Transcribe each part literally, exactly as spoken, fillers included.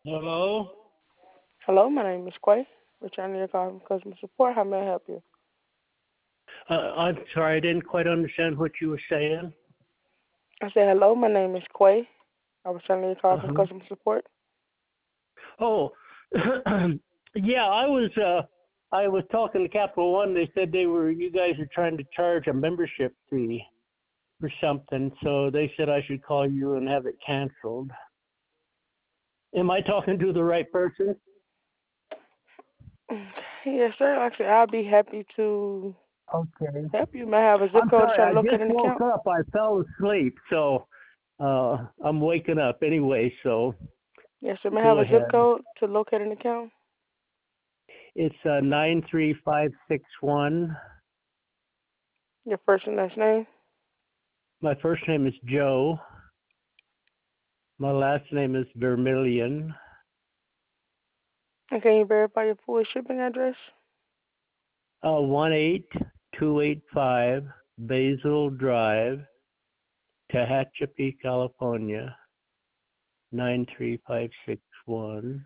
Hello? Hello, my name is Quay. Returning your call from customer support. How may I help you? Uh, I'm sorry, I didn't quite understand what you were saying. I said, hello, my name is Quay. I was returning your call from Uh-huh. customer support. Oh, yeah, I was uh, I was talking to Capital One. They said they were you guys are trying to charge a membership fee for something, so they said I should call you and have it canceled. Am I talking to the right person? Yes, sir. Like I said, I'll be happy to Okay. help you. May I have a zip I'm code to sorry, try to I locate just an woke account? up. I fell asleep, so uh, I'm waking up anyway. So Yes, sir. May I have go a zip ahead. code to locate an account? It's uh, nine three five six one. Your first and last name? My first name is Joe. My last name is Vermillion. And can you verify your full shipping address? Uh, one eight two eight five Basil Drive, Tehachapi, California, nine three five six one.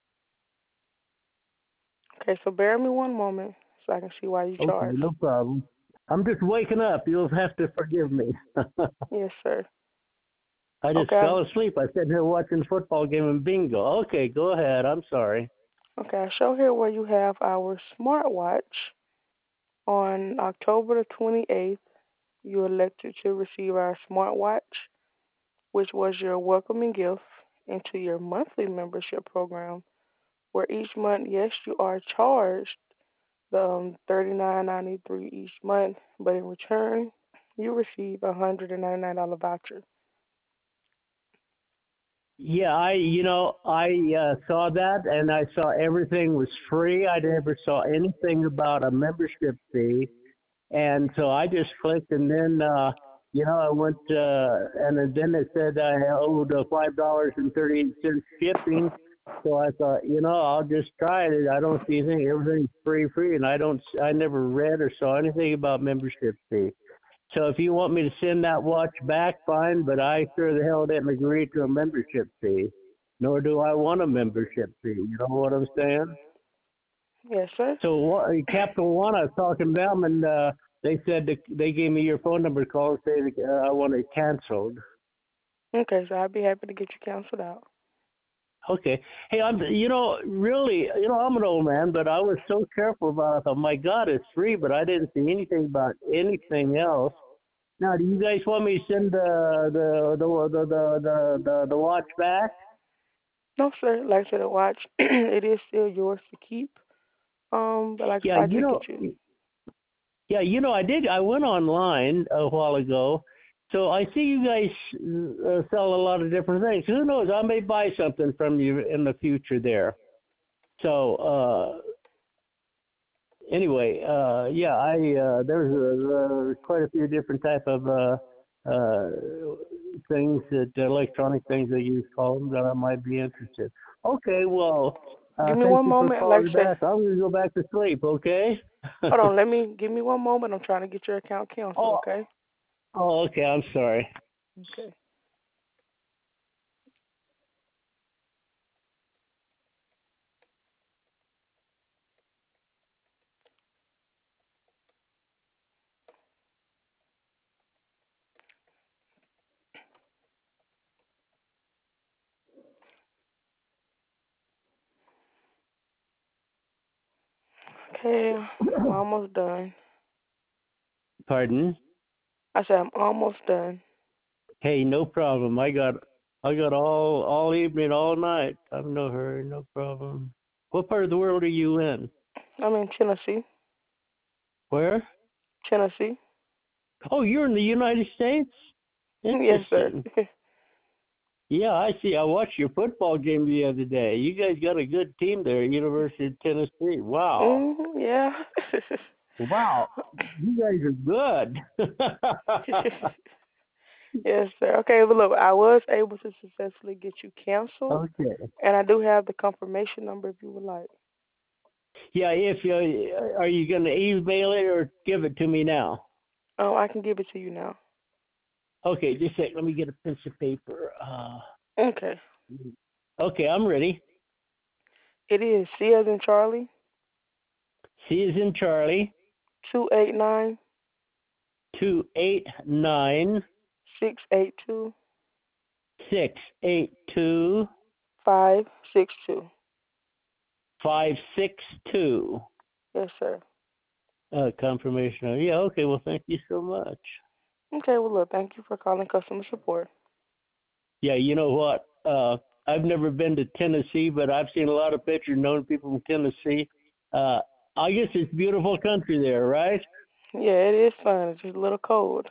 Okay, so bear me one moment so I can see why you Okay, charged. no problem. I'm just waking up. You'll have to forgive me. Yes, sir. I just Okay. fell asleep. I sat here watching football game and bingo. Okay, go ahead. I'm sorry. Okay, I show here where you have our smartwatch on October the twenty-eighth. You elected to receive our smartwatch, which was your welcoming gift into your monthly membership program, where each month, yes, you are charged the um, thirty-nine ninety-three each month, but in return, you receive a one hundred ninety-nine dollars voucher. Yeah, I, you know, I uh, saw that and I saw everything was free. I never saw anything about a membership fee. And so I just clicked and then, uh, you know, I went, uh, and then it said I owed uh, five dollars and thirty-eight cents shipping. So I thought, you know, I'll just try it. I don't see anything. Everything's free, free. And I don't, I never read or saw anything about membership fee. So if you want me to send that watch back, fine, but I sure the hell didn't agree to a membership fee, nor do I want a membership fee. You know what I'm saying? Yes, sir. So what, Capital One, I was talking to them, and uh, they said that they gave me your phone number to call and say that, uh, I want it canceled. Okay, so I'll be happy to get you canceled out. Okay. Hey, I'm, you know, really, you know, I'm an old man, but I was so careful about it. I thought, my God, it's free, but I didn't see anything about anything else. Now, do you guys want me to send the the the the the the, the, the watch back? No, sir. Like I said, the watch, it is still yours to keep. Um, but like if Yeah, I you just get know, you, yeah, you know, I did. I went online a while ago, so I see you guys uh, sell a lot of different things. Who knows? I may buy something from you in the future there. So uh, anyway, uh, yeah, I uh, there's a, uh, quite a few different type of uh, uh, things that electronic things that you call them that I might be interested. Okay, well, uh, give me thank one you for moment. Like calling I said, back. I'm gonna go back to sleep. Okay. hold on. Let me give me one moment. I'm trying to get your account canceled. oh, Okay. oh, okay. I'm sorry. Okay. Okay. I'm almost done. Pardon? I said I'm almost done. Hey, no problem. I got I got all all evening, all night. I'm no hurry, no problem. What part of the world are you in? I'm in Tennessee. Where? Tennessee. Oh, you're in the United States? Yes, sir. Interesting. Yeah, I see. I watched your football game the other day. You guys got a good team there, University of Tennessee. Wow. hmm yeah. Wow. You guys are good. Yes, sir. Okay, but look, I was able to successfully get you canceled, Okay. and I do have the confirmation number if you would like. Yeah, if you are you going to email it or give it to me now? Oh, I can give it to you now. Okay, just a sec. Let me get a piece of paper. Uh, Okay. okay, I'm ready. It is C as in Charlie, C is in Charlie, two eight nine, two eight nine, six eight two, six eight two, five six two. five six two. Yes, sir. Uh, confirmation. Yeah, okay, well, thank you so much. Okay, well, look, thank you for calling customer support. Yeah, you know what? Uh, I've never been to Tennessee, but I've seen a lot of pictures, known people from Tennessee. Uh, I guess it's beautiful country there, right? Yeah, it is fun. It's just a little cold.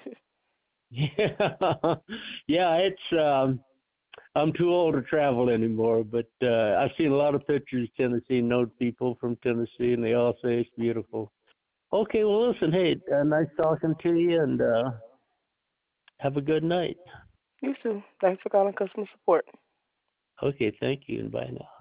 Yeah, yeah. It's um, I'm too old to travel anymore, but uh, I've seen a lot of pictures of Tennessee, known people from Tennessee, and they all say it's beautiful. Okay, well, listen, hey, uh, nice talking to you, and uh, have a good night. You too. Thanks for calling customer support. Okay, thank you, and bye now.